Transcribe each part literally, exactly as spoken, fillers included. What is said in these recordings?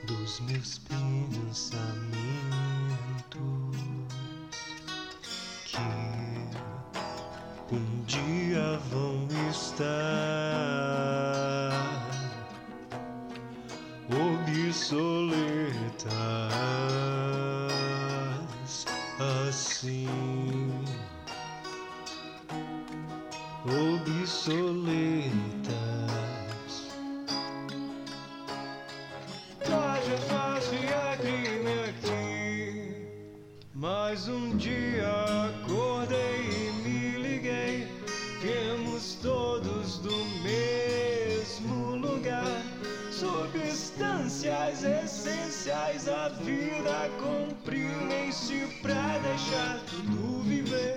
dos meus pensamentos que um dia vão estar obsoletas, assim, obsoletas. Traje fácil e é crime aqui, mas um dia acordei e me liguei. Viemos todos do mesmo lugar, substâncias essenciais. A vida comprimem-se pra deixar tudo viver.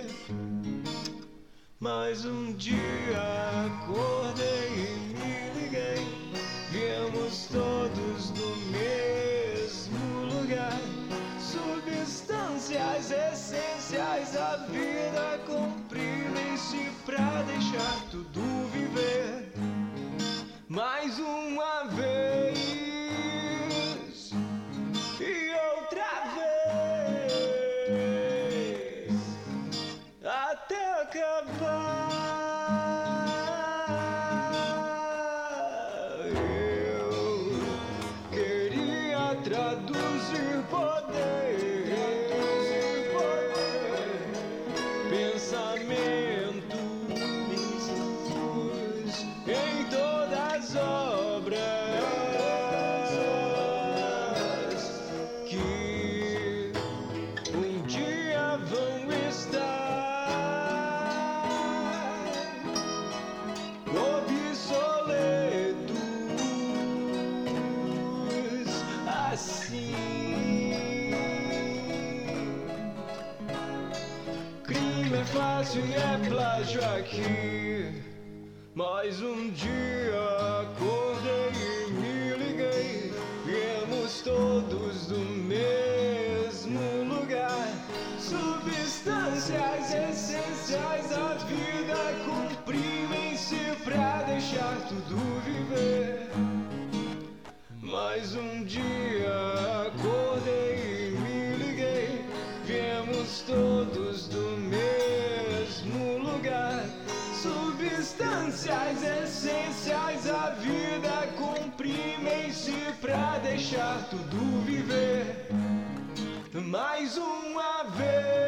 Mas um dia acordei e me liguei. Viemos todos do mesmo lugar, substâncias essenciais. A vida comprimem-se pra deixar tudo viver. Mais uma vez e outra vez, até acabar. Eu queria traduzir poder, traduzir poder, pensamentos em todas as obras que um dia vão estar obsoletos, assim. Crime é fácil e é plágio aqui, mas um dia acordei e me liguei. Viemos todos do mesmo lugar, substâncias essenciais. A vida comprimem-se pra deixar tudo viver. Mas um dia acordei e me liguei. Viemos todos do mesmo lugar, substâncias essenciais. A vida comprimem-se pra deixar tudo viver. Mais uma vez.